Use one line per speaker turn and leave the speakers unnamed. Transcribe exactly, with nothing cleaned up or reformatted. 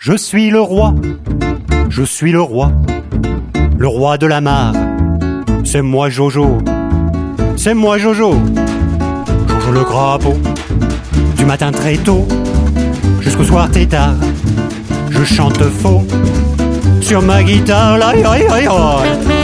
Je suis le roi, je suis le roi, le roi de la mare. C'est moi Jojo, c'est moi Jojo, Jojo le crapaud. Du matin très tôt jusqu'au soir très tard, je chante faux sur ma guitare. Aïe aïe aïe aïe.